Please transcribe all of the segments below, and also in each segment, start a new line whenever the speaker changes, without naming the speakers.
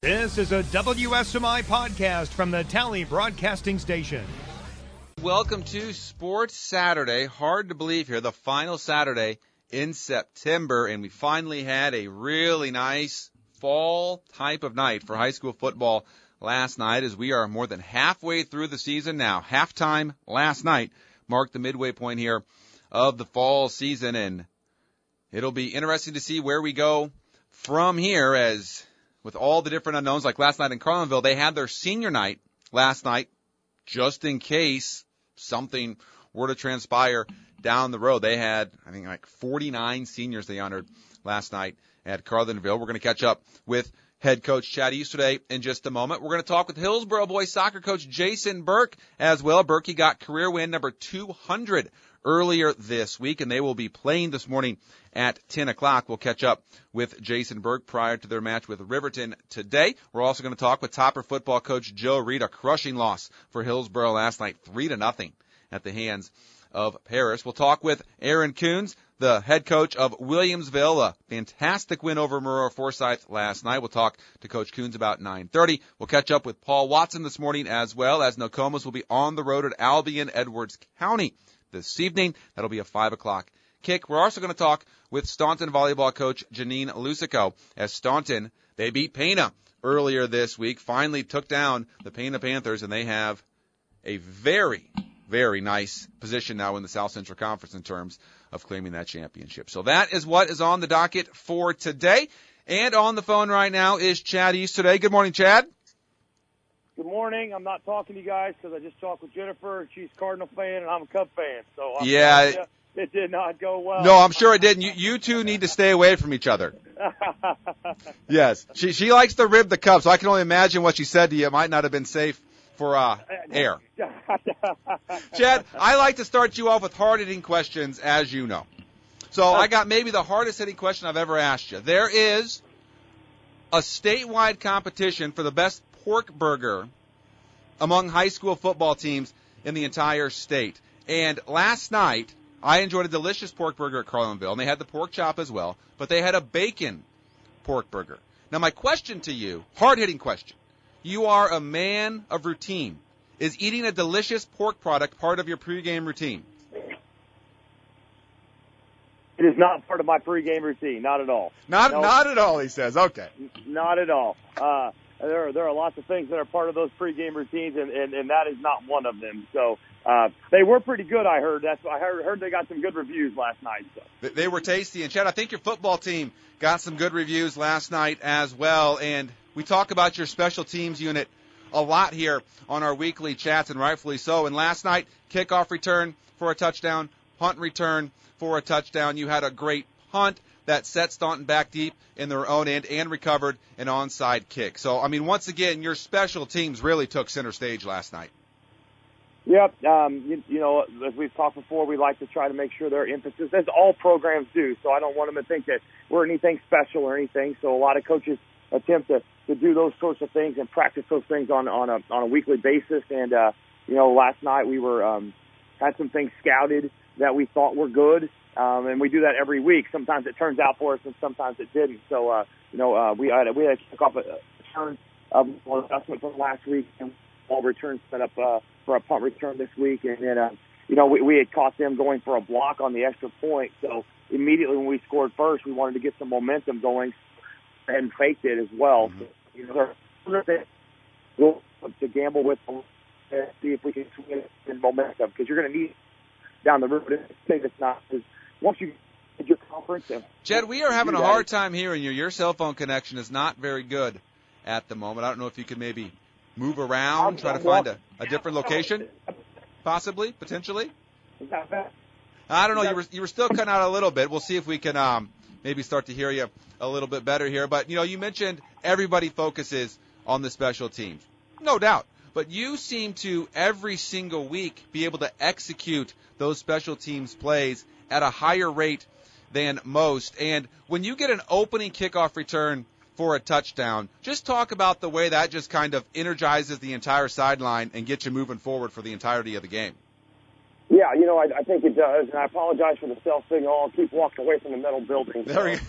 This is a WSMI podcast from the Tally Broadcasting Station.
Welcome to Sports Saturday. Hard to believe here, the final Saturday in September, and we finally had a really nice fall type of night for high school football last night, as we are more than halfway through the season now. Halftime last night marked the midway point here of the fall season, and it'll be interesting to see where we go from here, as with all the different unknowns, like last night in Carlinville, they had their senior night last night just in case something were to transpire down the road. They had, I think, like 49 seniors they honored last night at Carlinville. We're going to catch up with head coach Chad Easterday in just a moment. We're going to talk with Hillsboro boys soccer coach Jason Burke as well. Burke got career win number 200 earlier this week, and they will be playing this morning at 10 o'clock. We'll catch up with Jason Burke prior to their match with Riverton today. We're also going to talk with Topper football coach Joe Reed, a crushing loss for Hillsboro last night, 3-0 at the hands of Paris. We'll talk with Aaron Coons, the head coach of Williamsville, a fantastic win over Maroa Forsyth last night. We'll talk to Coach Coons about 9:30. We'll catch up with Paul Watson this morning, as well as Nokomis will be on the road at Albion Edwards County this evening. That'll be a 5 o'clock kick. We're also going to talk with Staunton volleyball coach Janine Lucico, as Staunton, they beat Pana earlier this week, finally took down the Pana Panthers, and they have a very, very nice position now in the South Central Conference in terms of claiming that championship. So that is what is on the docket for today. And on the phone right now is Chad Easterday. Good morning, Chad.
Good morning. I'm not talking to you guys because I just talked with Jennifer, and she's a Cardinal fan, and I'm a Cub fan. So it did not go well.
No, I'm sure it didn't. You two need to stay away from each other. Yes. She likes to rib the Cubs, so I can only imagine what she said to you. It might not have been safe for air. Chad, I like to start you off with hard-hitting questions, as you know. So I got maybe the hardest-hitting question I've ever asked you. There is a statewide competition for the best pork burger among high school football teams in the entire state. And last night, I enjoyed a delicious pork burger at Carlinville, and they had the pork chop as well, but they had a bacon pork burger. Now, my question to you, hard-hitting question, you are a man of routine. Is eating a delicious pork product part of your pregame routine?
It is not part of my pregame routine, not at all.
Not at all, he says. Okay.
Not at all. There are lots of things that are part of those pregame routines, and that is not one of them. So they were pretty good, I heard. I heard they got some good reviews last night. So.
They were tasty. And, Chad, I think your football team got some good reviews last night as well. And we talk about your special teams unit a lot here on our weekly chats, and rightfully so. And last night, kickoff return for a touchdown, punt return for a touchdown. You had a great punt that set Staunton back deep in their own end and recovered an onside kick. So, I mean, once again, your special teams really took center stage last night.
Yep. You know, as we've talked before, we like to try to make sure their emphasis, as all programs do, so I don't want them to think that we're anything special or anything. So a lot of coaches attempt to do those sorts of things and practice those things on a weekly basis. And, you know, last night we were had some things scouted that we thought were good. And we do that every week. Sometimes it turns out for us, and sometimes it didn't. So, you know, we had to kick off a return adjustment from last week, and all returns set up for a punt return this week. And then, you know, we had caught them going for a block on the extra point. So immediately when we scored first, we wanted to get some momentum going and faked it as well. Mm-hmm. So, you know, we'll to gamble with them and see if we can swing it in momentum, because you're going to need down the road. It's not because once you get your conference.
Jed, we are having a hard time hearing you. Your cell phone connection is not very good at the moment. I don't know if you could maybe move around, try to find a different location, possibly, potentially. I don't know. You were still cutting out a little bit. We'll see if we can maybe start to hear you a little bit better here. But, you know, you mentioned everybody focuses on the special teams. No doubt. But you seem to, every single week, be able to execute those special teams plays at a higher rate than most. And when you get an opening kickoff return for a touchdown, just talk about the way that just kind of energizes the entire sideline and gets you moving forward for the entirety of the game.
Yeah, I think it does, and I apologize for the cell signal. I'll keep walking away from the metal building.
There we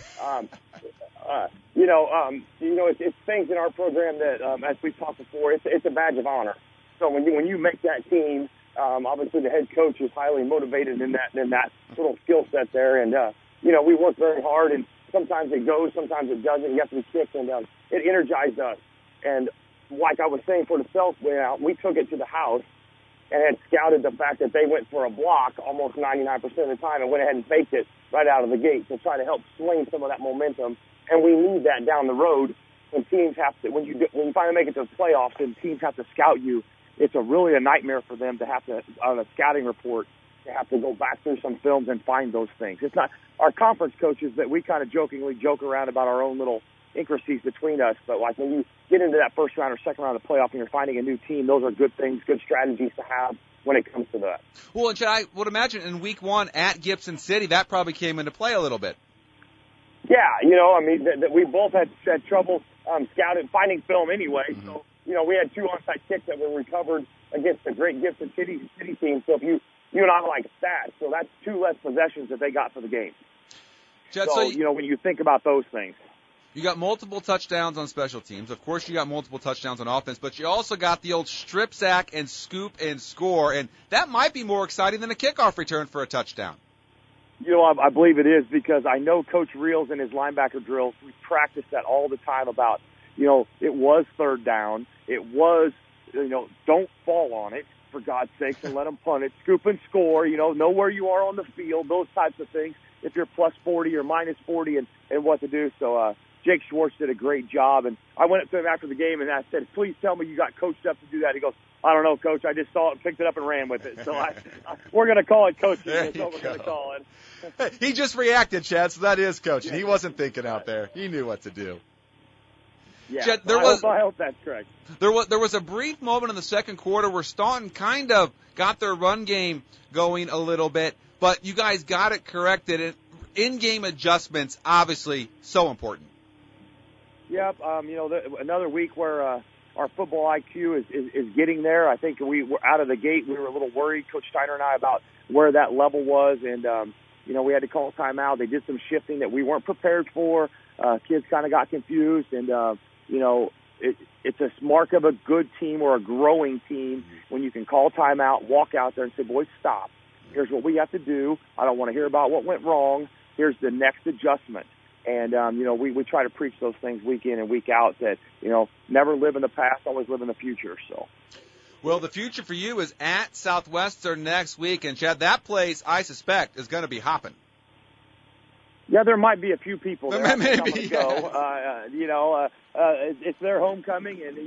go. It's things in our program that, as we've talked before, it's a badge of honor. So when you make that team, obviously the head coach is highly motivated in that little skill set there, and we work very hard, and sometimes it goes, sometimes it doesn't. You have to be kicked, and it energized us. And like I was saying, for the self went out, we took it to the house and had scouted the fact that they went for a block almost 99% of the time and went ahead and faked it right out of the gate to try to help swing some of that momentum. And we need that down the road when teams have to, when you finally make it to the playoffs and teams have to scout you. It's really a nightmare for them to have to, on a scouting report, to have to go back through some films and find those things. It's not our conference coaches that we kind of jokingly joke around about our own little intricacies between us, but like when you get into that first round or second round of the playoff and you're finding a new team, those are good things, good strategies to have when it comes to that.
Well, and I would imagine in week 1 at Gibson City, that probably came into play a little bit.
Yeah, that we both had trouble scouting, finding film anyway. Mm-hmm. So, we had 2 onside kicks that were recovered against the great Gibson City team. So if you and I like stats, so that's 2 less possessions that they got for the game.
Jet,
so when you think about those things.
You got multiple touchdowns on special teams. Of course, you got multiple touchdowns on offense, but you also got the old strip sack and scoop and score, and that might be more exciting than a kickoff return for a touchdown.
I believe it is because I know Coach Reels in his linebacker drills, we practice that all the time about, it was third down. It was, don't fall on it, for God's sakes, and let them punt it. Scoop and score, know where you are on the field, those types of things, if you're plus 40 or minus 40 and what to do. So, Jake Schwartz did a great job, and I went up to him after the game and I said, please tell me you got coached up to do that. He goes, I don't know, Coach. I just saw it and picked it up and ran with it. So we're going to call it coaching. That's what we're going to call it.
He just reacted, Chad, so that is coaching. He wasn't thinking out there. He knew what to do.
Yeah,
Chad,
I hope that's correct.
There was a brief moment in the second quarter where Staunton kind of got their run game going a little bit, but you guys got it corrected. And in-game adjustments, obviously, so important.
Yep, another week where our football IQ is getting there. I think we were out of the gate. We were a little worried, Coach Steiner and I, about where that level was, and we had to call timeout. They did some shifting that we weren't prepared for. Kids kind of got confused, and it's a mark of a good team or a growing team when you can call timeout, walk out there, and say, "Boys, stop. Here's what we have to do. I don't want to hear about what went wrong. Here's the next adjustment." And, we try to preach those things week in and week out that, never live in the past, always live in the future. So,
well, the future for you is at Southwestern next week. And, Chad, that place, I suspect, is going to be hopping.
Yeah, there might be a few people there.
Maybe.
Go. It's their homecoming, and,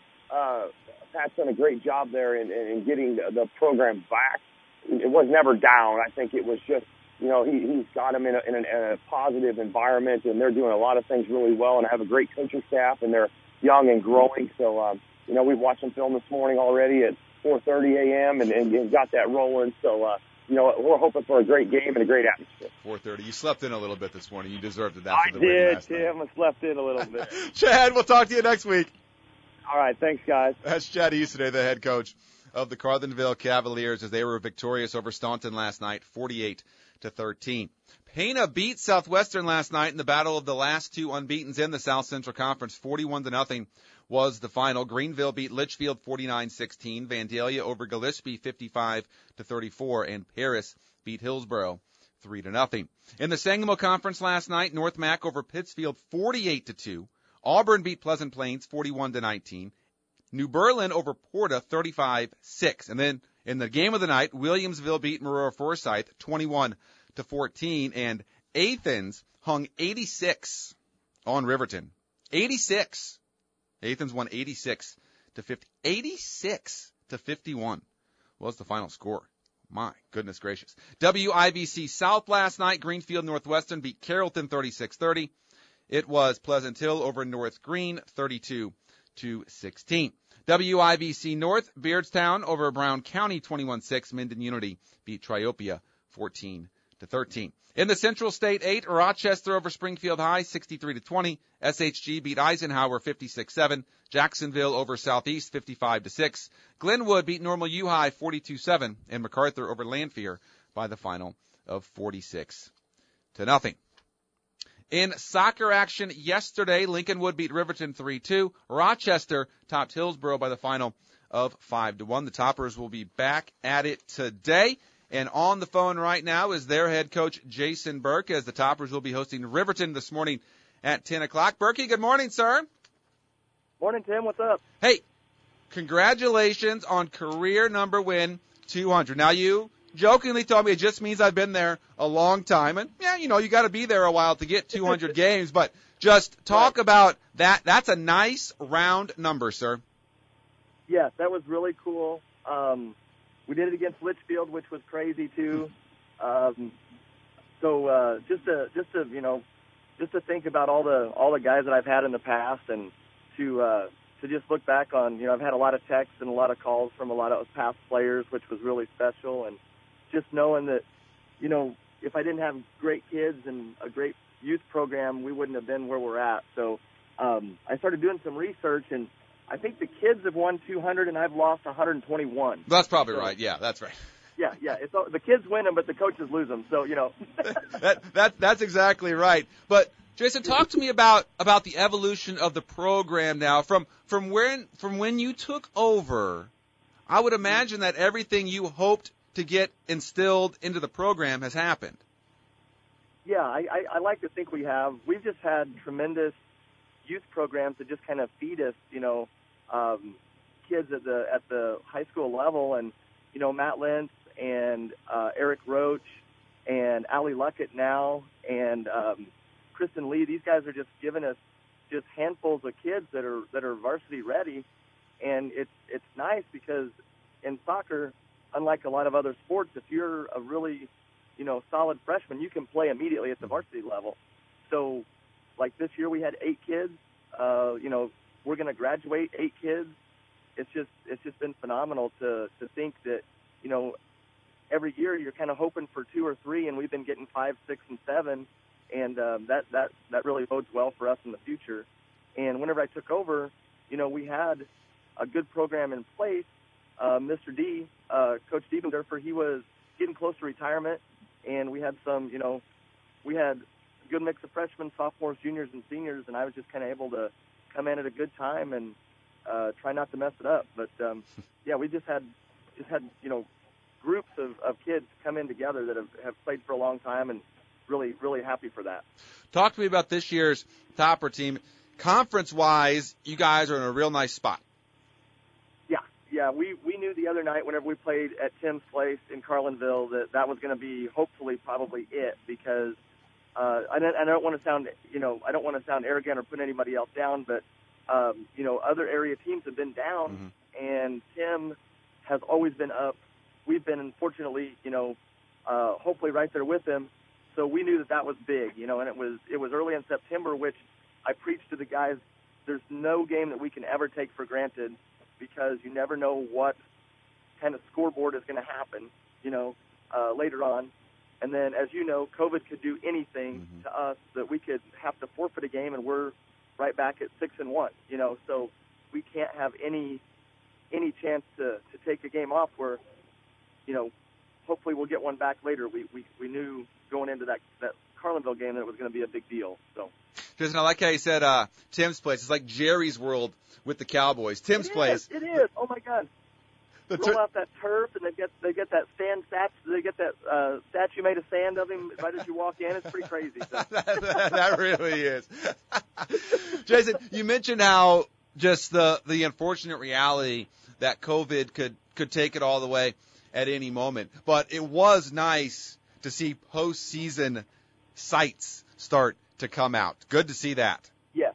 Pat's done a great job there in getting the program back. It was never down. I think it was just, he's got them in a positive environment, and they're doing a lot of things really well, and I have a great coaching staff, and they're young and growing. So, we've watched them film this morning already at 4:30 a.m. and got that rolling. So, we're hoping for a great game and a great atmosphere.
4:30. You slept in a little bit this morning. You deserved it after the win last night.
I did, Tim. I slept in a little bit.
Chad, we'll talk to you next week.
All right. Thanks, guys.
That's Chad Easterday, the head coach of the Carlinville Cavaliers, as they were victorious over Staunton last night, 48-13. Pana beat Southwestern last night in the battle of the last 2 unbeatens in the South Central Conference. 41-0 was the final. Greenville beat Litchfield 49-16. Vandalia over Gillespie 55-34. And Paris beat Hillsborough 3-0. In the Sangamo Conference last night, North Mac over Pittsfield 48-2. Auburn beat Pleasant Plains 41-19. New Berlin over Porta 35-6. And then in the game of the night, Williamsville beat Marora Forsyth 21-14. And Athens hung 86 on Riverton. 86. Athens won 86-50. 86-51 was the final score. My goodness gracious. WIVC South last night, Greenfield Northwestern beat Carrollton 36-30. It was Pleasant Hill over North Green 32-16. WIVC North, Beardstown over Brown County 21-6. Minden Unity beat Triopia 14-12. 13. In the Central State 8, Rochester over Springfield High, 63-20. SHG beat Eisenhower 56-7. Jacksonville over Southeast, 55-6. Glenwood beat Normal U High 42-7, and MacArthur over Lanphier by the final of 46-0. In soccer action yesterday, Lincolnwood beat Riverton 3-2. Rochester topped Hillsborough by the final of 5-1. The Toppers will be back at it today. And on the phone right now is their head coach, Jason Burke, as the Toppers will be hosting Riverton this morning at 10 o'clock. Berkey, good morning, sir.
Morning, Tim. What's up?
Hey, congratulations on career number win 200. Now, you jokingly told me it just means I've been there a long time. And, yeah, you got to be there a while to get 200 games. But just talk about that. That's a nice round number, sir.
Yes, that was really cool. We did it against Litchfield, which was crazy too. So just to think about all the guys that I've had in the past, and to just look back on, I've had a lot of texts and a lot of calls from a lot of past players, which was really special. And just knowing that, if I didn't have great kids and a great youth program, we wouldn't have been where we're at. So I started doing some research, and I think the kids have won 200, and I've lost 121.
That's probably right. Yeah, that's right.
Yeah. It's the kids win them, but the coaches lose them. So
that's exactly right. But Jason, talk to me about the evolution of the program now. From when you took over, I would imagine that everything you hoped to get instilled into the program has happened.
Yeah, I like to think we have. We've just had tremendous youth programs that just kind of feed us, kids at the high school level, and Matt Lentz and Eric Roach and Allie Luckett now, and Kristen Lee. These guys are just giving us just handfuls of kids that are varsity ready, and it's nice because in soccer, unlike a lot of other sports, if you're a really solid freshman, you can play immediately at the varsity level. So, like this year, we had 8 kids. We're going to graduate 8 kids. It's just been phenomenal to think that, every year you're kind of hoping for 2 or 3, and we've been getting 5, 6, and 7, and that really bodes well for us in the future. And whenever I took over, we had a good program in place. Mr. D, Coach Diebendorfer, he was getting close to retirement, and we had we had a good mix of freshmen, sophomores, juniors, and seniors, and I was just kind of able to come in at a good time and try not to mess it up. But yeah, we just had groups of kids come in together that have played for a long time, and really, really happy for that.
Talk to me about this year's Topper team. Conference-wise, you guys are in a real nice spot.
Yeah, we knew the other night whenever we played at Tim's Place in Carlinville that was going to be hopefully probably it, because I don't want to sound I don't want to sound arrogant or put anybody else down, but other area teams have been down, and Tim has always been up. We've been, unfortunately, hopefully right there with him. So we knew that was big, and it was early in September, which I preached to the guys. There's no game that we can ever take for granted, because you never know what kind of scoreboard is going to happen, later on. And then, as you know, COVID could do anything to us that we could have to forfeit a game, and we're right back at 6-1, So we can't have any chance to take a game off where, hopefully we'll get one back later. We knew going into that Carlinville game that it was going to be a big deal. So,
Jason, I like how you said Tim's Place. It's like Jerry's World with the Cowboys. Tim's Place.
It is. Oh my God. Roll out that turf, and they get that sand statue. They get that statue made of sand of him right as you walk in. It's pretty crazy. So.
that really is. Jason, you mentioned how just the unfortunate reality that COVID could take it all the way at any moment, but it was nice to see postseason sites start to come out. Good to see that.
Yes.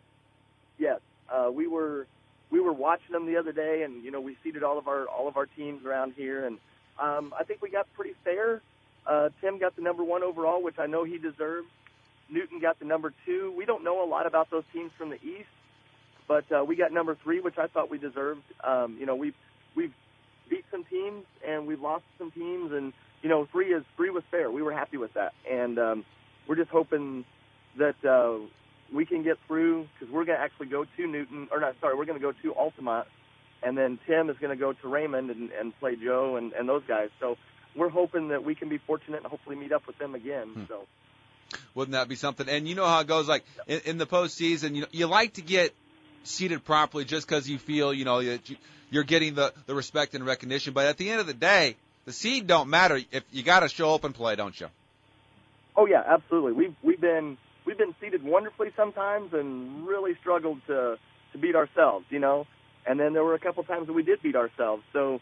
We were watching them the other day, and we seeded all of our teams around here, and I think we got pretty fair. Tim got the number 1 overall, which I know he deserved. Newton got the number 2. We don't know a lot about those teams from the East, but we got number 3, which I thought we deserved. We've beat some teams and we've lost some teams, and 3 was fair. We were happy with that, and we're just hoping that we can get through, because we're going to actually go to we're going to go to Altamont, and then Tim is going to go to Raymond and play Joe and those guys. So we're hoping that we can be fortunate and hopefully meet up with them again. So
wouldn't that be something? And you know how it goes, like in the postseason, you like to get seated properly just because you feel, you're getting the respect and recognition. But at the end of the day, the seed don't matter. If you got to show up and play, don't you?
Oh yeah, absolutely. We've been seated wonderfully sometimes and really struggled to beat ourselves, And then there were a couple times that we did beat ourselves. So,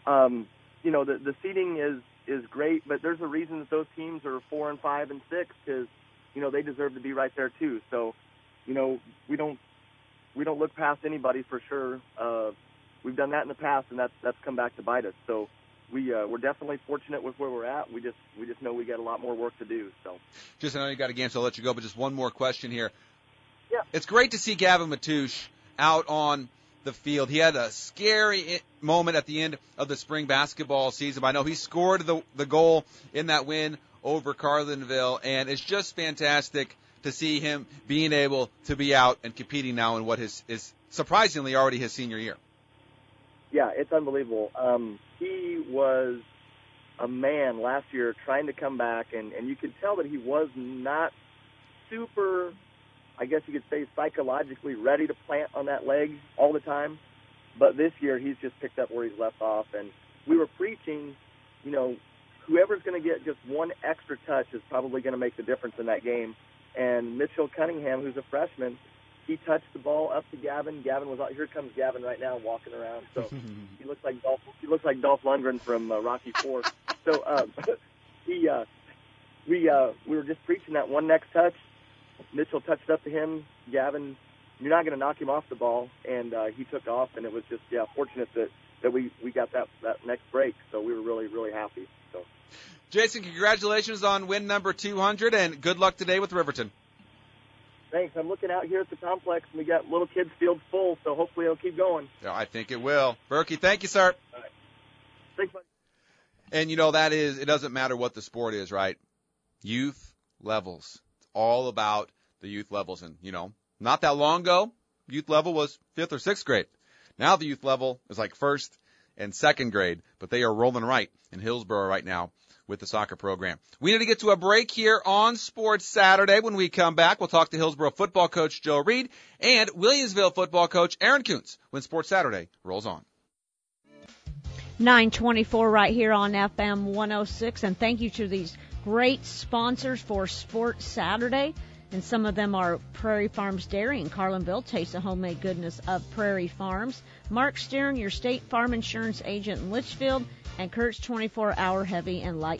the seeding is great, but there's a reason that those teams are 4 and 5 and 6, because they deserve to be right there too. So, we don't look past anybody for sure. We've done that in the past, and that's come back to bite us. So we're definitely fortunate with where we're at. We just know we got a lot more work to do. So,
I know you got a game, so I'll let you go. But just one more question here.
Yeah,
it's great to see Gavin Matoush out on the field. He had a scary moment at the end of the spring basketball season. But I know he scored the goal in that win over Carlinville, and it's just fantastic to see him being able to be out and competing now in what is surprisingly already his senior year.
Yeah, it's unbelievable. He was a man last year trying to come back, and you could tell that he was not super, I guess you could say, psychologically ready to plant on that leg all the time. But this year he's just picked up where he's left off, and we were preaching, whoever's going to get just one extra touch is probably going to make the difference in that game. And Mitchell Cunningham, who's a freshman, he touched the ball up to Gavin. Gavin was out. Here comes Gavin right now, walking around. So he looks like Dolph Lundgren from Rocky IV. So we were just preaching that one next touch. Mitchell touched up to him. Gavin, you're not going to knock him off the ball, and he took off. And it was just fortunate that we got that next break. So we were really, really happy. So,
Jason, congratulations on win number 200, and good luck today with Riverton.
Thanks. I'm looking out here at the complex, and we got little kids' field full, so hopefully it'll keep going.
Yeah, I think it will. Berkey, thank you, sir.
All right. Thanks, buddy.
And, it doesn't matter what the sport is, right? Youth levels. It's all about the youth levels. And, not that long ago, youth level was 5th or 6th grade. Now the youth level is like 1st and 2nd grade, but they are rolling right in Hillsborough right now with the soccer program. We need to get to a break here on Sports Saturday. When we come back, we'll talk to Hillsborough football coach Joe Reed and Williamsville football coach Aaron Kuntz when Sports Saturday rolls on.
924 right here on FM 106, and thank you to these great sponsors for Sports Saturday. And some of them are Prairie Farms Dairy in Carlinville. Taste the homemade goodness of Prairie Farms. Mark Stern, your State Farm Insurance agent in Litchfield. And Kurt's 24-hour heavy and light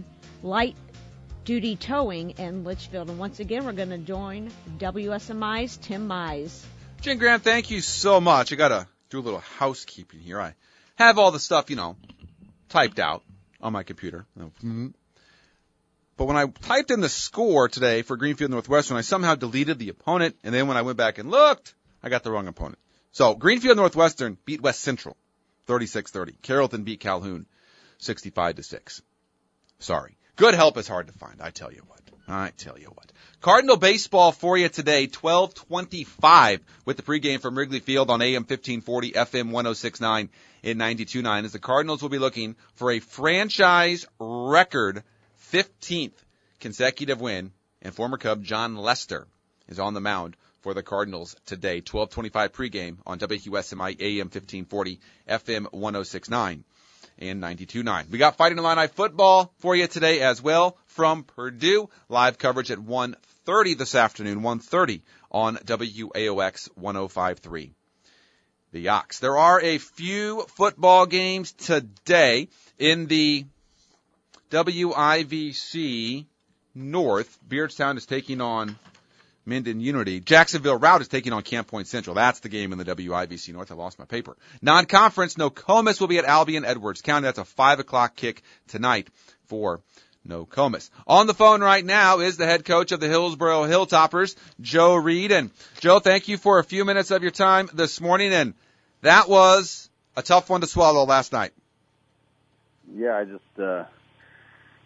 duty towing in Litchfield. And once again, we're going to join WSMI's Tim Mize.
Jen Graham, thank you so much. I got to do a little housekeeping here. I have all the stuff, typed out on my computer. But when I typed in the score today for Greenfield Northwestern, I somehow deleted the opponent, and then when I went back and looked, I got the wrong opponent. So Greenfield Northwestern beat West Central 36-30. Carrollton beat Calhoun 65-6. Sorry. Good help is hard to find, I tell you what. Cardinal baseball for you today, 12:25 with the pregame from Wrigley Field on AM 1540, FM 106.9 and 92.9, as the Cardinals will be looking for a franchise record 15th consecutive win, and former Cub John Lester is on the mound for the Cardinals today. 12:25 pregame on WQSMI AM 1540, FM 106.9 and 92.9. We got Fighting Illini football for you today as well from Purdue. Live coverage at 1:30 this afternoon, 1:30 on WAOX 105.3. The Ox. There are a few football games today in the WIVC North. Beardstown is taking on Minden Unity. Jacksonville Route is taking on Camp Point Central. That's the game in the WIVC North. I lost my paper. Non-conference, Nokomis will be at Albion Edwards County. That's a 5 o'clock kick tonight for Nokomis. On the phone right now is the head coach of the Hillsborough Hilltoppers, Joe Reed. And Joe, thank you for a few minutes of your time this morning. And that was a tough one to swallow last night.
Yeah, I just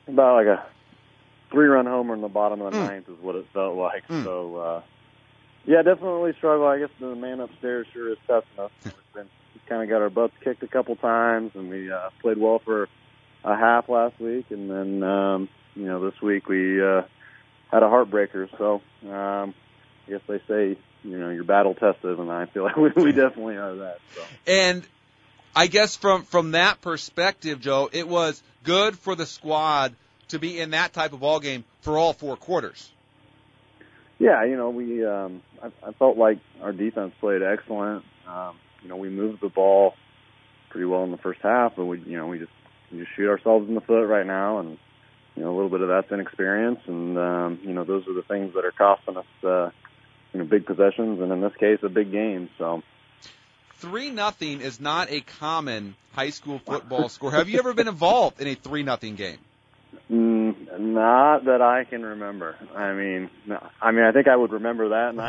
About like a 3-run homer in the bottom of the ninth is what it felt like. So, yeah, definitely struggle. I guess the man upstairs sure is tough enough. We've kind of got our butts kicked a couple times, and we played well for a half last week, and then this week we had a heartbreaker. So I guess they say you're battle tested, and I feel like we definitely are that. So.
And I guess from that perspective, Joe, it was good for the squad to be in that type of ball game for all 4 quarters.
Yeah, we I felt like our defense played excellent. We moved the ball pretty well in the first half, but we just shoot ourselves in the foot right now, and a little bit of that's inexperience, and those are the things that are costing us big possessions, and in this case, a big game. So
3-0 is not a common high school football score. Have you ever been involved in a 3-0 game?
Not that I can remember. I think I would remember that, and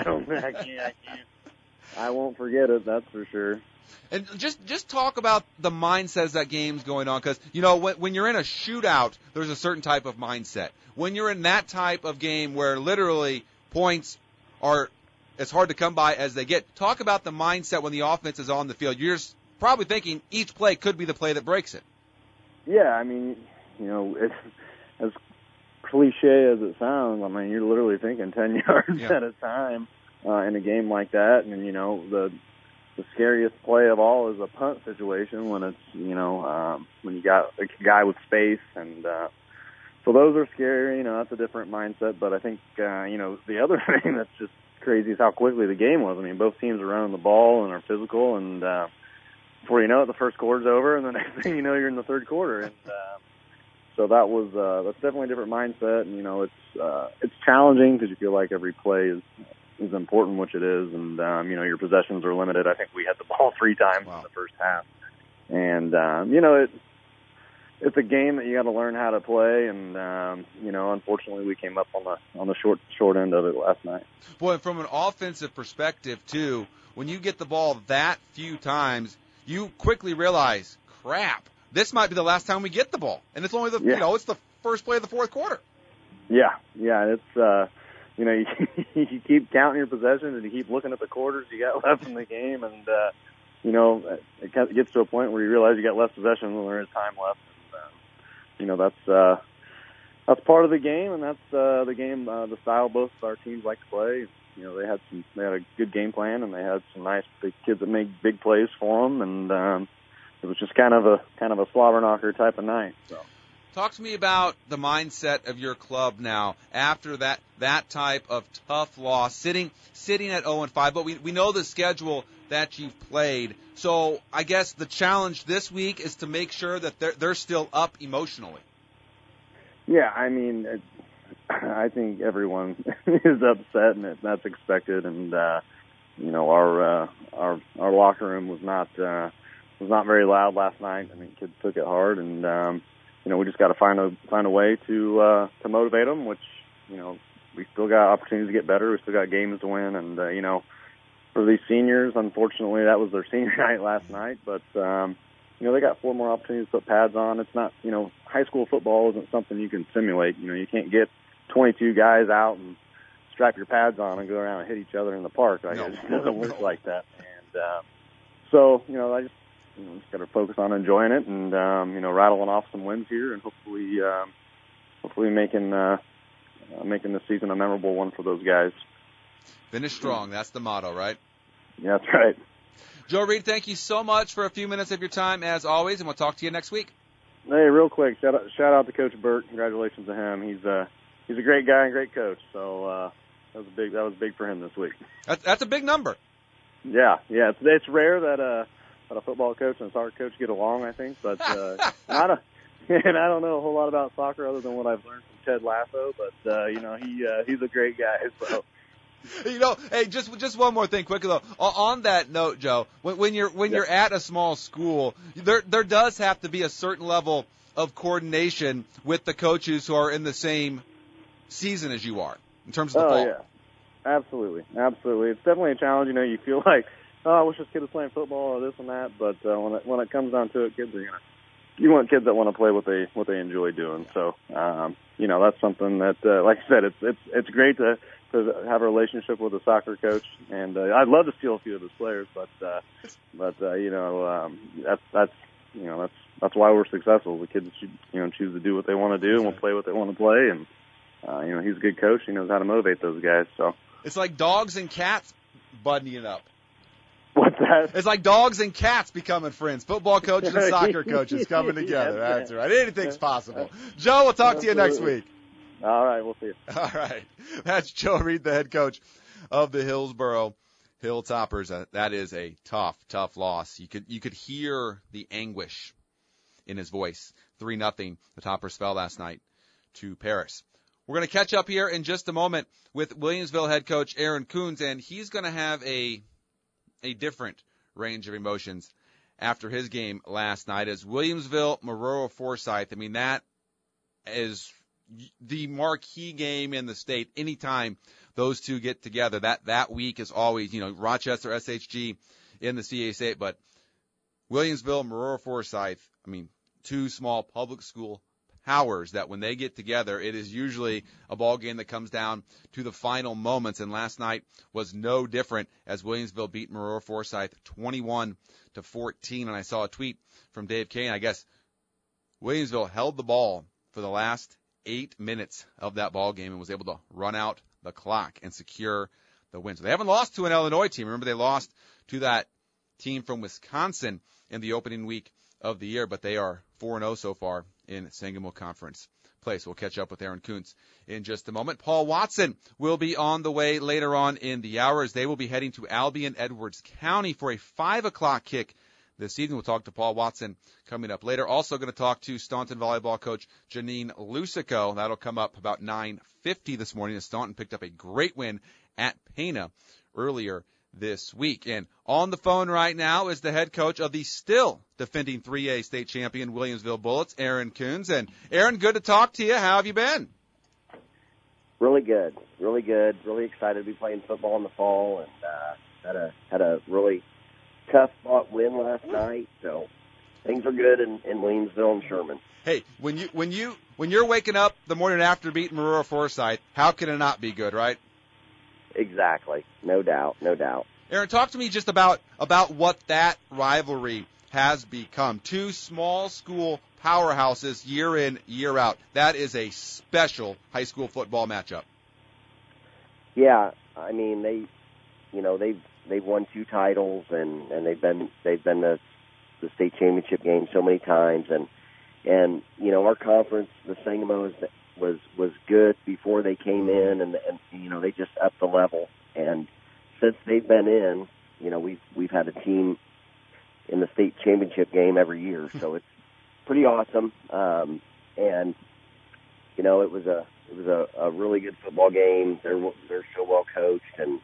I won't forget it. That's for sure.
And just talk about the mindset as that game's going on, because when you're in a shootout, there's a certain type of mindset. When you're in that type of game where literally points are as hard to come by as they get, talk about the mindset when the offense is on the field. You're probably thinking each play could be the play that breaks it.
Yeah, it's as cliche as it sounds. You're literally thinking 10 yards at a time in a game like that, and the scariest play of all is a punt situation when it's when you got a guy with space, and so those are scary. That's a different mindset. But I think the other thing that's just crazy is how quickly the game was. Both teams are running the ball and are physical, and before you know it, the first quarter's over, and the next thing you know, you're in the third quarter. And so that's definitely a different mindset, and it's challenging because you feel like every play is important, which it is, and your possessions are limited. I think we had the ball 3 times in the first half, and it's a game that you got to learn how to play, and unfortunately we came up on the short end of it last night.
Boy, from an offensive perspective too, when you get the ball that few times, you quickly realize, crap, this might be the last time we get the ball, and it's only it's the first play of the fourth quarter. Yeah,
it's you keep counting your possessions and you keep looking at the quarters you got left in the game, and it gets to a point where you realize you got less possession than there is time left. And, that's part of the game, and that's the game, the style both of our teams like to play. They had a good game plan, and they had some nice big kids that make big plays for them, and it was just kind of a slobber knocker type of night. So.
Talk to me about the mindset of your club now after that type of tough loss, sitting at 0-5. But we know the schedule that you've played. So I guess the challenge this week is to make sure that they're still up emotionally.
Yeah, I think everyone is upset, and that's expected. And our locker room was not very loud last night. Kids took it hard, and we just got to find a way to motivate them, which, we still got opportunities to get better. We still got games to win. And, for these seniors, unfortunately, that was their senior night last night. But, they got 4 more opportunities to put pads on. It's not, high school football isn't something you can simulate. You can't get 22 guys out and strap your pads on and go around and hit each other in the park. It just doesn't work like that. And so, I just got to focus on enjoying it and, rattling off some wins here and hopefully making the season a memorable one for those guys.
Finish strong. That's the motto, right?
Yeah, that's right.
Joe Reed, thank you so much for a few minutes of your time, as always, and we'll talk to you next week.
Hey, real quick, shout out to Coach Burt. Congratulations to him. He's a great guy and great coach. So that was big for him this week.
That's a big number.
Yeah. It's rare that a football coach and a soccer coach get along, I think. But I don't know a whole lot about soccer other than what I've learned from Ted Lasso. But he's a great guy. So.
Hey, just one more thing quickly though. On that note, Joe, when you're at a small school, there does have to be a certain level of coordination with the coaches who are in the same season as you are in terms of the fall.
Yeah, absolutely. It's definitely a challenge. You feel like, I wish this kid was playing football or this and that, but when it comes down to it, kids are you want kids that want to play what they enjoy doing. So, that's something that, like I said, it's great to have a relationship with a soccer coach, and I'd love to steal a few of his players, but that's why we're successful. The kids choose to do what they want to do, and we'll play what they want to play, and he's a good coach. He knows how to motivate those guys. So
it's like dogs and cats buddying up.
What's that?
It's like dogs and cats becoming friends. Football coaches and soccer coaches coming together. That's right. Anything's possible. Joe, we'll talk to you next week.
All right, we'll see you.
All right. That's Joe Reed, the head coach of the Hillsboro Hilltoppers. That is a tough loss. You could hear the anguish in his voice. 3-0. The Toppers fell last night to Paris. We're going to catch up here in just a moment with Williamsville head coach Aaron Coons, and he's going to have a different range of emotions after his game last night as Williamsville, Marrero Forsyth. I mean, that is the marquee game in the state. Anytime those two get together, that week is always, Rochester, SHG in the CA8, but Williamsville, Marrero Forsyth, I mean, two small public school powers that when they get together, it is usually a ball game that comes down to the final moments. And last night was no different as Williamsville beat Marrero Forsyth 21-14. And I saw a tweet from Dave Kane. I guess Williamsville held the ball for the last 8 minutes of that ball game and was able to run out the clock and secure the win. So they haven't lost to an Illinois team. Remember, they lost to that team from Wisconsin in the opening week of the year, but they are 4-0 so far in Sangamo Conference play. So we'll catch up with Aaron Kuntz in just a moment. Paul Watson will be on the way later on in the hour as they will be heading to Albion Edwards County for a 5 o'clock kick this evening. We'll talk to Paul Watson coming up later. Also going to talk to Staunton volleyball coach Janine Lusico. That'll come up about 9:50 this morning as Staunton picked up a great win at Pana earlier this week. And on the phone right now is the head coach of the still defending 3A state champion Williamsville Bullets, Aaron Coons. And Aaron, good to talk to you. How have you been?
Really good. Really good. Really excited to be playing football in the fall, and had a really tough fought win last night. So things are good in Williamsville and Sherman.
Hey, when you're waking up the morning after beating Marrero Forsyth, how can it not be good, right?
Exactly. No doubt.
Aaron, talk to me just about what that rivalry has become. Two small school powerhouses year in, year out. That is a special high school football matchup.
Yeah, I mean they've won 2 titles and they've been the state championship game so many times and our conference, the Sangamo was good before they came in and they just upped the level, and since they've been in, we've had a team in the state championship game every year, so it's pretty awesome. And it was a really good football game. They're so well coached and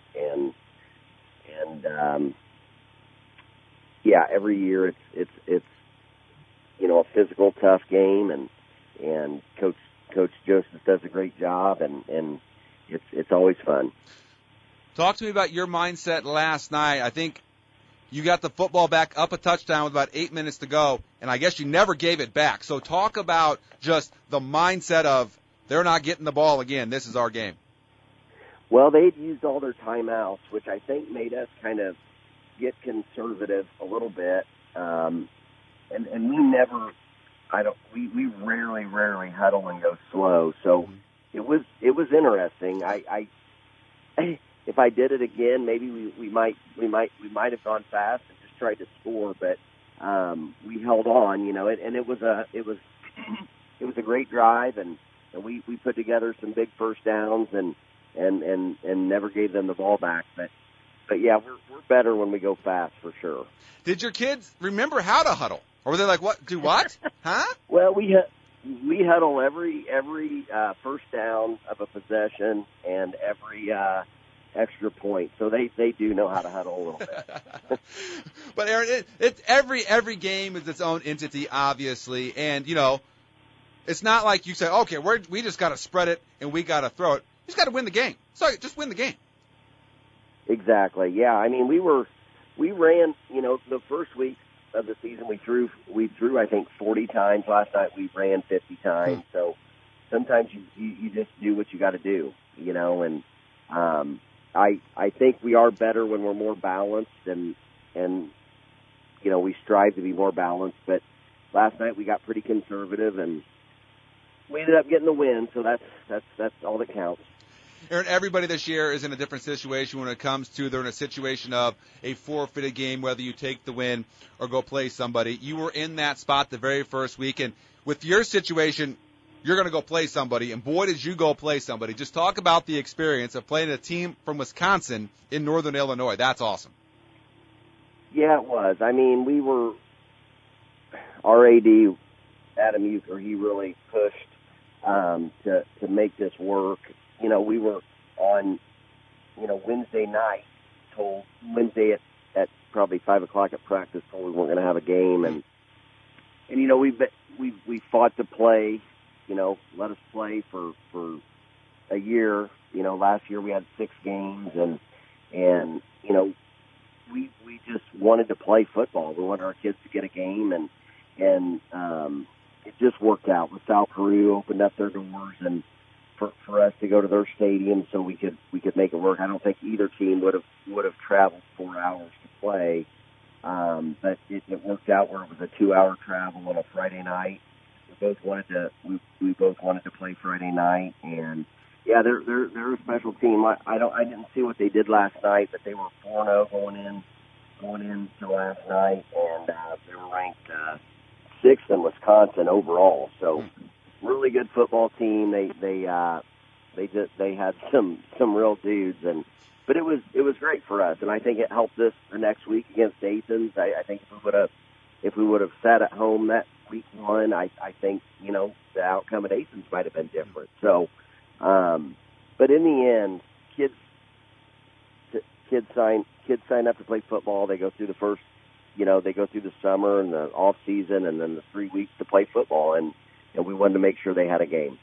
every year it's a physical, tough game, and Coach Joseph does a great job, and it's always fun.
Talk to me about your mindset last night. I think you got the football back up a touchdown with about 8 minutes to go, and I guess you never gave it back. So talk about just the mindset of they're not getting the ball again. This is our game.
Well, they'd used all their timeouts, which I think made us kind of get conservative a little bit, and we never. We rarely huddle and go slow. So it was interesting. I if I did it again, maybe we might have gone fast and just tried to score, but we held on, and it was a great drive, and we put together some big first downs and never gave them the ball back. But yeah, we're better when we go fast for sure.
Did your kids remember how to huddle? Or were they like, what? Do what? Huh?
Well, we huddle every first down of a possession and every extra point. So they do know how to huddle a little bit.
But Aaron, every game is its own entity, obviously, and it's not like you say, okay, we just got to spread it and we got to throw it. You just got to win the game. So just win the game.
Exactly. Yeah. I mean, we ran. The first week of the season, we threw I think 40 times. Last night we ran 50 times. So sometimes you just do what you got to do, you know. And I think we are better when we're more balanced, and you know, we strive to be more balanced. But last night we got pretty conservative, and we ended up getting the win. So that's all that counts.
Aaron, everybody this year is in a different situation when it comes to they're in a situation of a forfeited game, whether you take the win or go play somebody. You were in that spot the very first week, and with your situation, you're going to go play somebody, and boy, did you go play somebody. Just talk about the experience of playing a team from Wisconsin in northern Illinois. That's awesome.
Yeah, it was. I mean, our AD, Adam Euchre, he really pushed to make this work. You know, we were on, you know, Wednesday night, told Wednesday at probably 5 o'clock at practice, told we weren't going to have a game, and you know, we fought to play. You know, let us play for a year. You know, last year we had 6 games, and you know, we just wanted to play football. We wanted our kids to get a game, and it just worked out. LaSalle Peru opened up their doors, and for us to go to their stadium so we could make it work. I don't think either team would have traveled 4 hours to play, but it worked out where it was a 2-hour travel on a Friday night. We both wanted to play Friday night, and yeah, they're a special team. I didn't see what they did last night, but they were 4-0 going into last night, and they were ranked 6th in Wisconsin overall. So really good football team. They had some real dudes, but it was great for us, and I think it helped us the next week against Athens. I think if we would have sat at home that week 1, I think, you know, the outcome at Athens might have been different. So, but in the end, kids sign up to play football. They go through the first, you know, they go through the summer and the off season, and then the 3 weeks to play football, and we wanted to make sure they had a game.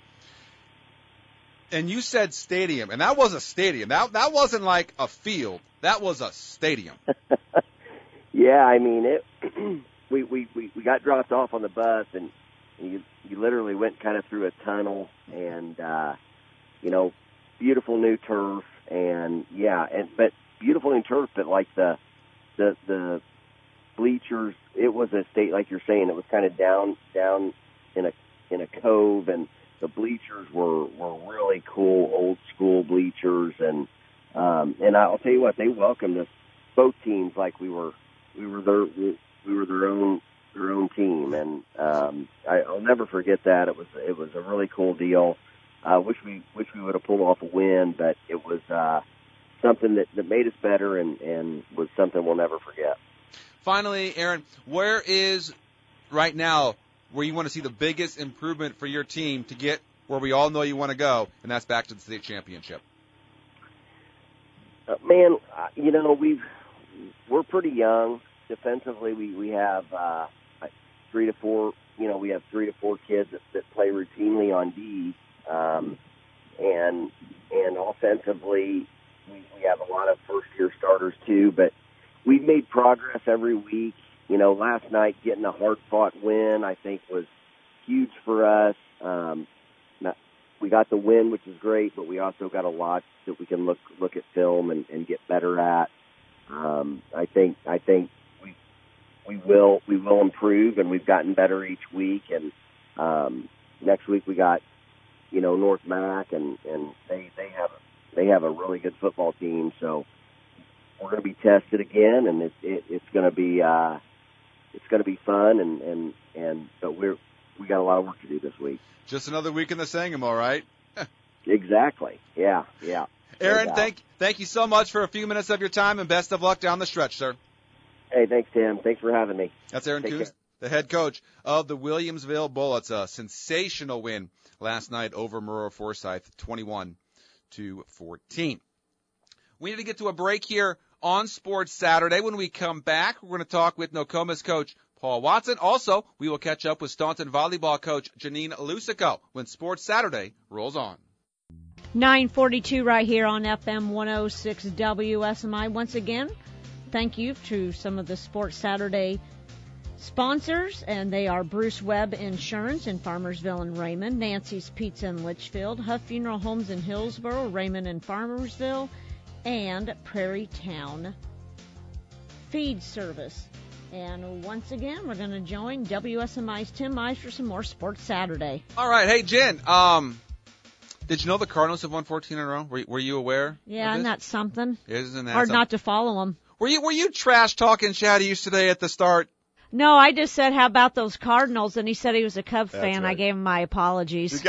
And you said stadium, and that was a stadium. That wasn't like a field. That was a stadium.
Yeah, I mean, we got dropped off on the bus, and you literally went kind of through a tunnel, and you know, beautiful new turf, and but beautiful new turf, but like the bleachers, it was a state, like you're saying, it was kind of down in a cove, and the bleachers were really cool, old school bleachers, and I'll tell you what, they welcomed us, both teams, like we were their own team, and I'll never forget that. It was a really cool deal. Wish we would have pulled off a win, but it was something that made us better, and was something we'll never forget.
Finally, Aaron, where is right now where you want to see the biggest improvement for your team to get where we all know you want to go, and that's back to the state championship?
Man, you know, we're pretty young. Defensively, we have 3 to 4. You know, we have 3 to 4 kids that play routinely on D, and offensively, we have a lot of first-year starters too. But we've made progress every week. You know, last night getting a hard-fought win, I think, was huge for us. We got the win, which is great, but we also got a lot that we can look at film and get better at. I think we will improve, and we've gotten better each week. And next week we got, you know, North Mac, and they have a really good football team. So we're going to be tested again, and it's going to be fun. But we got a lot of work to do this week.
Just another week in the Sangamo, right?
Exactly. Yeah.
Aaron, thank you so much for a few minutes of your time, and best of luck down the stretch, sir.
Hey, thanks, Tim. Thanks for having me.
That's Aaron Coos, the head coach of the Williamsville Bullets. A sensational win last night over Maroa Forsyth, 21-14. We need to get to a break here on Sports Saturday. When we come back, we're going to talk with Nokomis coach Paul Watson. Also, we will catch up with Staunton volleyball coach Janine Lusico when Sports Saturday rolls on.
9:42 right here on FM 106 WSMI. Once again, thank you to some of the Sports Saturday sponsors, and they are Bruce Webb Insurance in Farmersville and Raymond, Nancy's Pizza in Litchfield, Huff Funeral Homes in Hillsboro, Raymond and Farmersville, and Prairie Town Feed Service. And once again, we're going to join WSMI's Tim Mize for some more Sports Saturday.
All right. Hey, Jen, did you know the Cardinals have won 14 in a row? Were you aware?
Yeah, isn't that something?
Isn't that
hard
something?
not to follow them?
Were you trash talking Shaddy today at the start?
No, I just said, how about those Cardinals? And he said he was a Cubs
That's
fan.
right.
I gave him my apologies.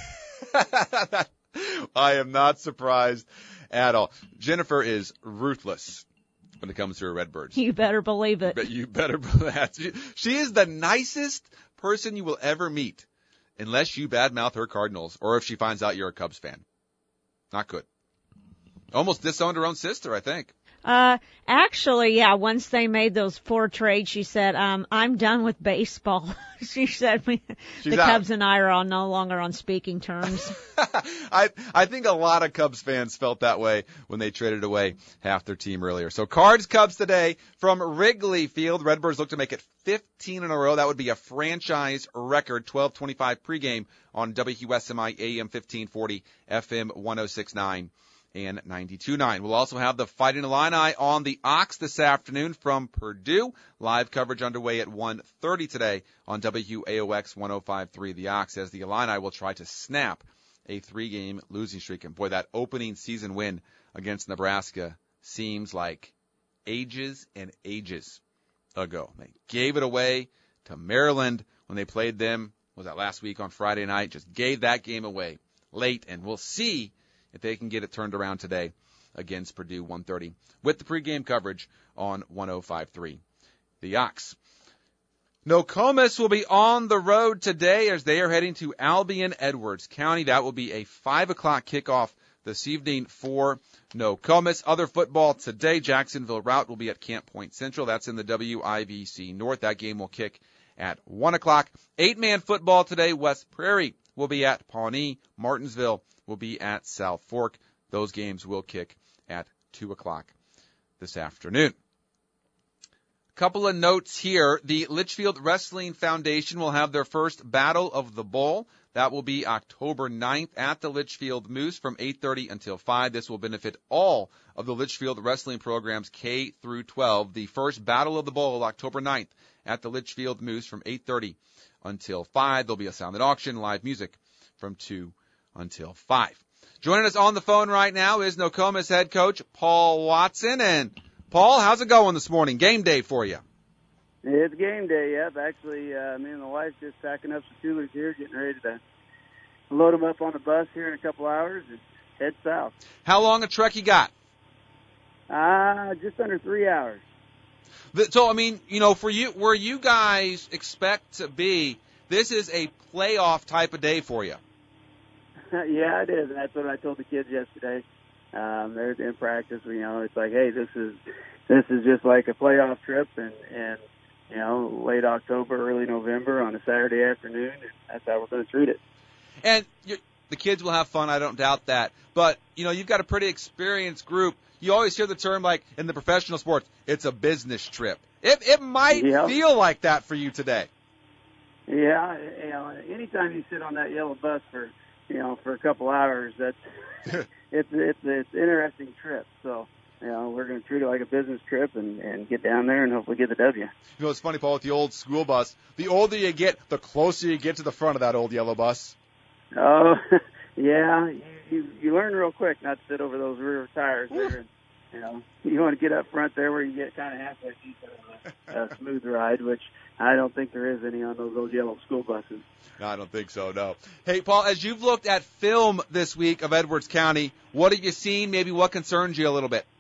I am not surprised at all. Jennifer is ruthless when it comes to her Redbirds.
You better believe it.
But you better believe that. She is the nicest person you will ever meet, unless you badmouth her Cardinals or if she finds out you're a Cubs fan. Not good. Almost disowned her own sister, I think.
Actually, yeah, once they made those 4 trades, she said, I'm done with baseball. She said the Cubs and I are no longer on speaking terms.
I think a lot of Cubs fans felt that way when they traded away half their team earlier. So Cards Cubs today from Wrigley Field. Redbirds look to make it 15 in a row. That would be a franchise record. 12:25 pregame on WQSMI AM 1540, FM 106.9. and 92.9. We'll also have the Fighting Illini on the Ox this afternoon from Purdue. Live coverage underway at 1:30 today on WAOX 105.3. The Ox, as the Illini will try to snap a 3-game losing streak. And boy, that opening season win against Nebraska seems like ages and ages ago. They gave it away to Maryland when they played them. Was that last week on Friday night? Just gave that game away late, and we'll see if they can get it turned around today against Purdue 1:30 with the pregame coverage on 105.3. The Ox. Nokomis will be on the road today as they are heading to Albion Edwards County. That will be a 5 o'clock kickoff this evening for Nokomis. Other football today, Jacksonville Route will be at Camp Point Central. That's in the WIVC North. That game will kick at 1 o'clock. 8-man football today, West Prairie will be at Pawnee. Martinsville will be at South Fork. Those games will kick at 2 o'clock this afternoon. A couple of notes here. The Litchfield Wrestling Foundation will have their first Battle of the Bull. That will be October 9th at the Litchfield Moose from 8:30 until 5. This will benefit all of the Litchfield wrestling programs K through 12. The first Battle of the Bull, October 9th at the Litchfield Moose from 8:30 until 5. There'll be a silent auction, live music from 2 until 5. Joining us on the phone right now is Nokomis head coach Paul Watson. And, Paul, how's it going this morning? Game day for you.
It's game day, yep. Actually, me and the wife just packing up some coolers here, getting ready to load them up on the bus here in a couple hours and head south.
How long a trek you got?
Just under 3 hours.
So, I mean, for you, where you guys expect to be, this is a playoff type of day for you.
Yeah, it is. And that's what I told the kids yesterday. They're in practice. It's like, hey, this is just like a playoff trip, and late October, early November on a Saturday afternoon, and that's how we're going to treat it.
And the kids will have fun, I don't doubt that. But you've got a pretty experienced group. You always hear the term, like in the professional sports, it's a business trip. It might feel like that for you today.
Yeah, anytime you sit on that yellow bus for a couple hours, that's it's an interesting trip. So, we're going to treat it like a business trip and get down there and hopefully get the W.
It's funny, Paul, with the old school bus, the older you get, the closer you get to the front of that old yellow bus.
Oh, yeah, you learn real quick not to sit over those rear tires there. And, you want to get up front there where you get kind of halfway decent on a smooth ride, which I don't think there is any on those old yellow school buses.
No, I don't think so, no. Hey, Paul, as you've looked at film this week of Edwards County, what have you seen? Maybe what concerns you a little bit?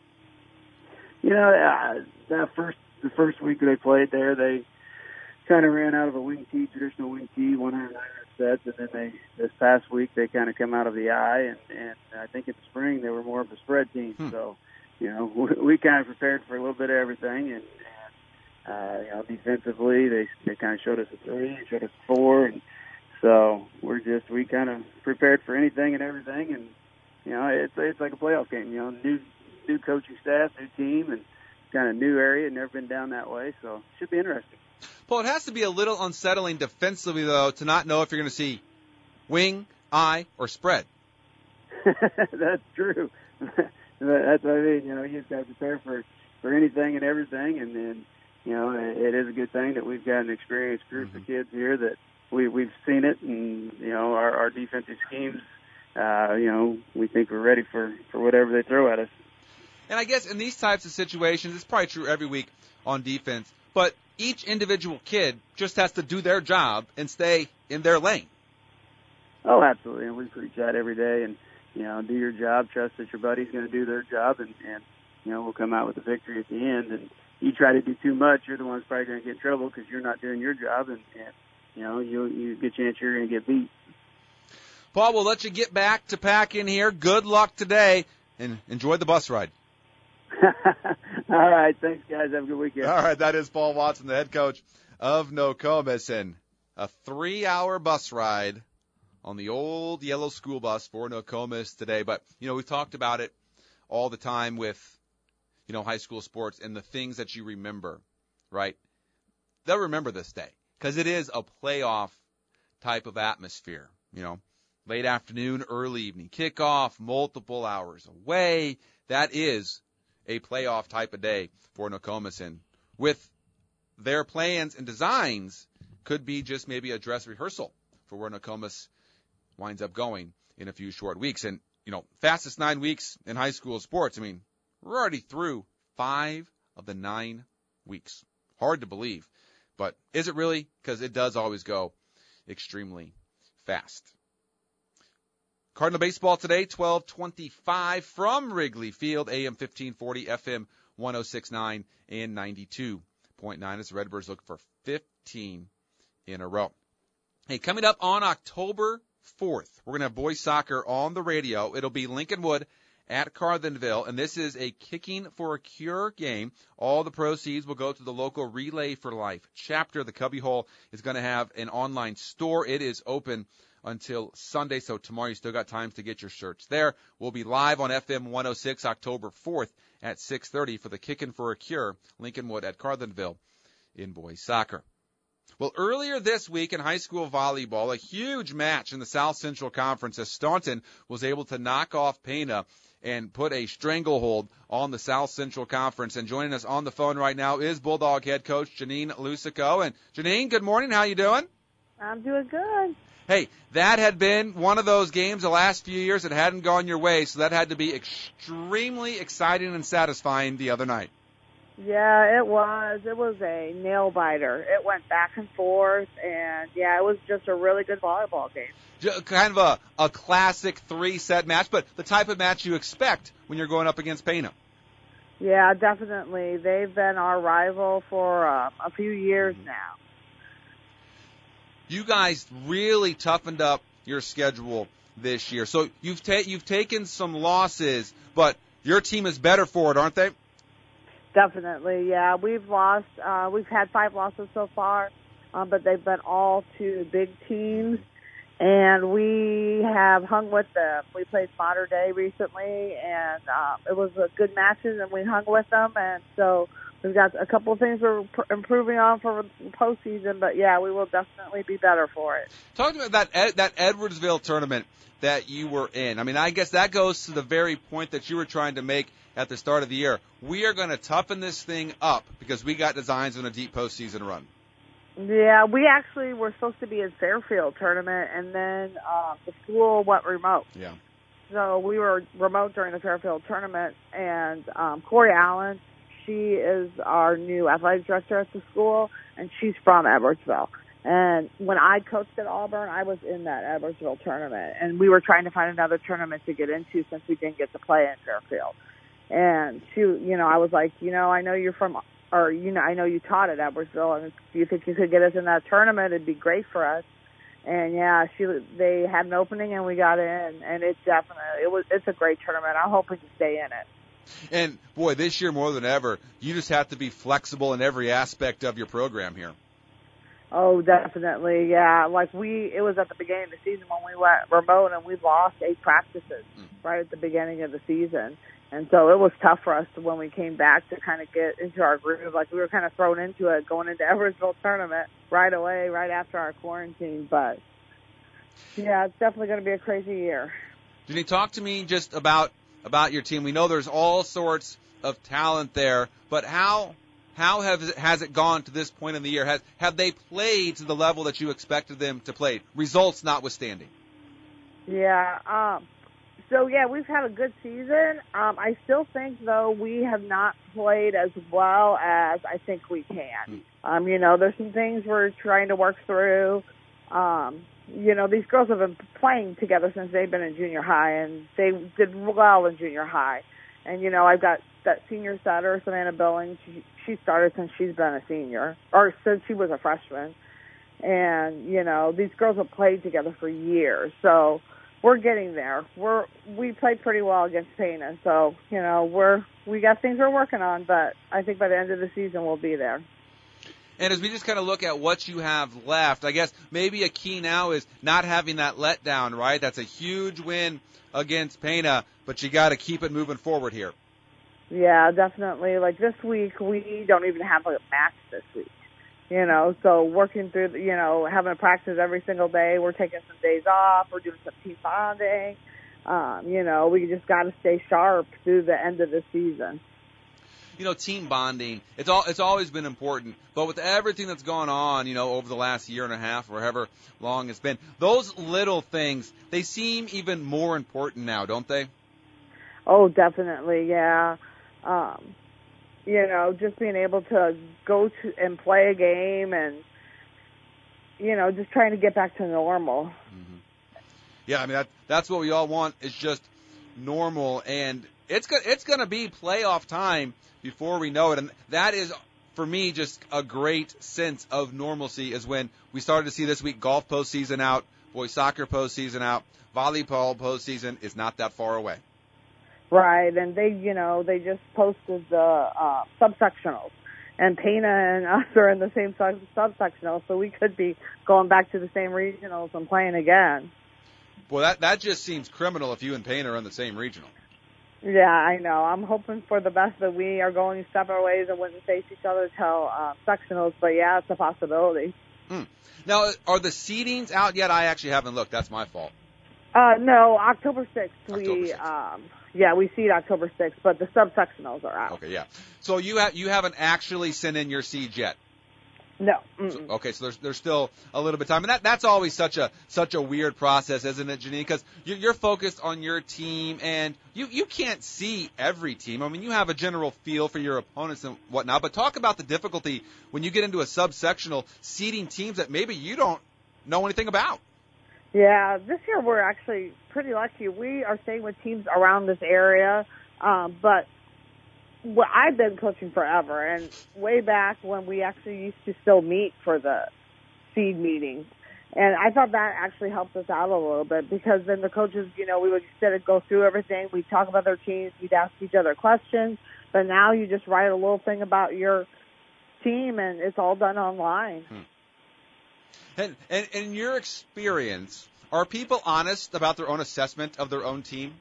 The first week they played there, they kind of ran out of a wing tee, traditional wing tee, 100 sets, and then this past week they kind of come out of the eye, and I think in the spring they were more of a spread team. So, we kind of prepared for a little bit of everything, and defensively they kind of showed us a 3, showed us a 4, and so we kind of prepared for anything and everything, and it's like a playoff game. New coaching staff, new team, and kind of new area, never been down that way, so it should be interesting.
Paul, it has to be a little unsettling defensively, though, to not know if you're going to see wing, eye, or spread.
That's true. That's what I mean. You know, you just got to prepare for anything and everything, and then, you know, it is a good thing that we've got an experienced group of kids here that we've seen it, and, you know, our defensive schemes, you know, we think we're ready for whatever they throw at us.
And I guess in these types of situations, it's probably true every week on defense, but each individual kid just has to do their job and stay in their lane.
Oh, absolutely. And we preach that every day. And, you know, do your job, trust that your buddy's going to do their job, and, you know, we'll come out with a victory at the end. And you try to do too much, you're the one that's probably going to get in trouble because you're not doing your job, and you know, you get a chance you're going to get beat.
Paul, we'll let you get back to packing here. Good luck today, and enjoy the bus ride.
All right. Thanks, guys. Have a good weekend.
All right. That is Paul Watson, the head coach of Nokomis, and a 3-hour bus ride on the old yellow school bus for Nokomis today. But, you know, we've talked about it all the time with, you know, high school sports and the things that you remember, right? They'll remember this day because it is a playoff type of atmosphere, you know. Late afternoon, early evening kickoff, multiple hours away. That is a playoff type of day for Nokomis. And with their plans and designs, could be just maybe a dress rehearsal for where Nokomis winds up going in a few short weeks. And, you know, fastest 9 weeks in high school sports. I mean, we're already through 5 of the 9 weeks. Hard to believe. But is it really? Because it does always go extremely fast. Cardinal baseball today, 12:25 from Wrigley Field, AM 1540, FM 106.9 and 92.9 as the Redbirds look for 15 in a row. Hey, coming up on October 4th, we're going to have boys soccer on the radio. It'll be Lincolnwood at Carlinville, and this is a Kicking for a Cure game. All the proceeds will go to the local Relay for Life chapter. The Cubbyhole is going to have an online store. It is open until Sunday, so tomorrow you still got time to get your shirts there. We'll be live on FM 106 October 4th at 6:30 for the Kickin' for a Cure, Lincolnwood at Carlinville in boys soccer. Well, earlier this week in high school volleyball, a huge match in the South Central Conference as Staunton was able to knock off Pana and put a stranglehold on the South Central Conference. And joining us on the phone right now is Bulldog head coach Janine Lusico. And Janine, good morning. How you doing?
I'm doing good.
Hey, that had been one of those games the last few years that hadn't gone your way, so that had to be extremely exciting and satisfying the other night.
Yeah, it was. It was a nail-biter. It went back and forth, and, yeah, it was just a really good volleyball game.
Kind of a classic 3-set match, but the type of match you expect when you're going up against Pana.
Yeah, definitely. They've been our rival for a few years now.
You guys really toughened up your schedule this year. So you've taken some losses, but your team is better for it, aren't they?
Definitely, yeah. We've lost. We've had 5 losses so far, but they've been all to big teams, and we have hung with them. We played Mater Dei recently, and it was a good matches, and we hung with them, and so we've got a couple of things we're improving on for the postseason, but, yeah, we will definitely be better for it.
Talk about that Edwardsville tournament that you were in. I mean, I guess that goes to the very point that you were trying to make at the start of the year. We are going to toughen this thing up because we got designs on a deep postseason run.
Yeah, we actually were supposed to be in Fairfield tournament, and then the school went remote.
Yeah.
So we were remote during the Fairfield tournament, and Corey Allen, she is our new athletic director at the school, and she's from Edwardsville. And when I coached at Auburn, I was in that Edwardsville tournament, and we were trying to find another tournament to get into since we didn't get to play in Fairfield. And she, you know, I was like, you know, I know you're from, or, you know, I know you taught at Edwardsville, and do you think you could get us in that tournament? It'd be great for us. And yeah, they had an opening and we got in, and it's a great tournament. I'm hoping to stay in it.
And boy, this year more than ever, you just have to be flexible in every aspect of your program here.
Oh, definitely, yeah. It was at the beginning of the season when we went remote, and we lost 8 practices right at the beginning of the season. And so it was tough for us when we came back to kind of get into our groove. Like, we were kind of thrown into it going into Edwardsville tournament right away, right after our quarantine. But, yeah, it's definitely going to be a crazy year.
Janine, talk to me just about your team. We know there's all sorts of talent there, but how has it gone to this point in the year? Have they played to the level that you expected them to play, results notwithstanding?
Yeah. So, yeah, we've had a good season. I still think, though, we have not played as well as I think we can. You know, there's some things we're trying to work through. You know, these girls have been playing together since they've been in junior high, and they did well in junior high. And, you know, I've got that senior setter, Savannah Billings. She started since she's been a senior, or since she was a freshman. And, you know, these girls have played together for years. So we're getting there. We played pretty well against Pana. So, you know, we got things we're working on, but I think by the end of the season we'll be there.
And as we just kind of look at what you have left, I guess maybe a key now is not having that letdown, right? That's a huge win against Pana, but you got to keep it moving forward here.
Yeah, definitely. Like this week, we don't even have a match this week. You know, so working through, you know, having a practice every single day. We're taking some days off. We're doing some team bonding. You know, we just got to stay sharp through the end of the season.
You know, team bonding, it's always been important, but with everything that's gone on, you know, over the last year and a half or however long it's been, those little things, they seem even more important now, don't they?
Oh, definitely, yeah. You know, just being able to go to and play a game and, you know, just trying to get back to normal.
Mm-hmm. Yeah, I mean, that's what we all want is just normal, and it's going to be playoff time before we know it, and that is, for me, just a great sense of normalcy is when we started to see this week golf postseason out, boys soccer postseason out, volleyball postseason is not that far away.
Right, and they just posted the subsectionals, and Pana and us are in the same subsectional, so we could be going back to the same regionals and playing again.
Well, that just seems criminal if you and Pana are in the same regional.
Yeah, I know. I'm hoping for the best that we are going separate ways and wouldn't face each other till sectionals, but yeah, it's a possibility.
Now, are the seedings out yet? I actually haven't looked. That's my fault.
No, October 6th.
October 6th.
We seed October 6th, but the subsectionals are out.
Okay, yeah. So you haven't actually sent in your seeds yet?
No.
So there's still a little bit of time, and that's always such a weird process, isn't it, Janine? Because you're focused on your team, and you can't see every team. I mean, you have a general feel for your opponents and whatnot, but talk about the difficulty when you get into a subsectional seeding teams that maybe you don't know anything about.
Yeah, this year we're actually pretty lucky. We are staying with teams around this area, but I've been coaching forever, and way back when we actually used to still meet for the seed meetings. And I thought that actually helped us out a little bit because then the coaches, you know, we would instead of go through everything, we'd talk about their teams, we'd ask each other questions. But now you just write a little thing about your team, and it's all done online.
And in your experience, are people honest about their own assessment of their own team?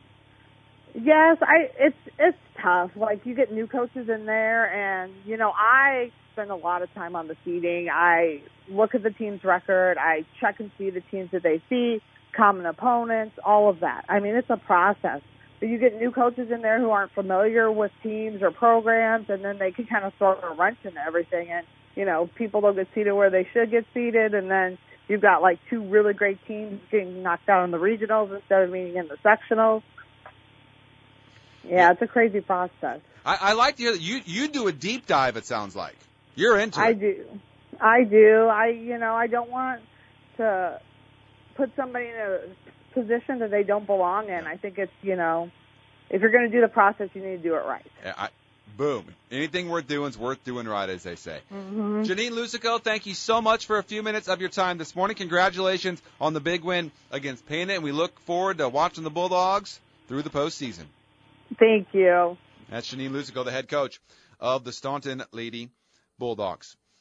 Yes, it's tough. Like, you get new coaches in there, and, you know, I spend a lot of time on the seeding. I look at the team's record. I check and see the teams that they see, common opponents, all of that. I mean, it's a process. But you get new coaches in there who aren't familiar with teams or programs, and then they can kind of throw a wrench into everything. And, you know, people don't get seeded where they should get seeded, and then you've got, like, two really great teams getting knocked out in the regionals instead of meeting in the sectionals. Yeah, it's a crazy process.
I like to hear that you do a deep dive, it sounds like. You're into it.
I do. I don't want to put somebody in a position that they don't belong in. I think it's, you know, if you're going to do the process, you need to do it right.
Yeah, boom. Anything worth doing is worth doing right, as they say.
Mm-hmm.
Janine Lusico, thank you so much for a few minutes of your time this morning. Congratulations on the big win against Pana, and we look forward to watching the Bulldogs through the postseason.
Thank you.
That's Janine Lusico, the head coach of the Staunton Lady Bulldogs.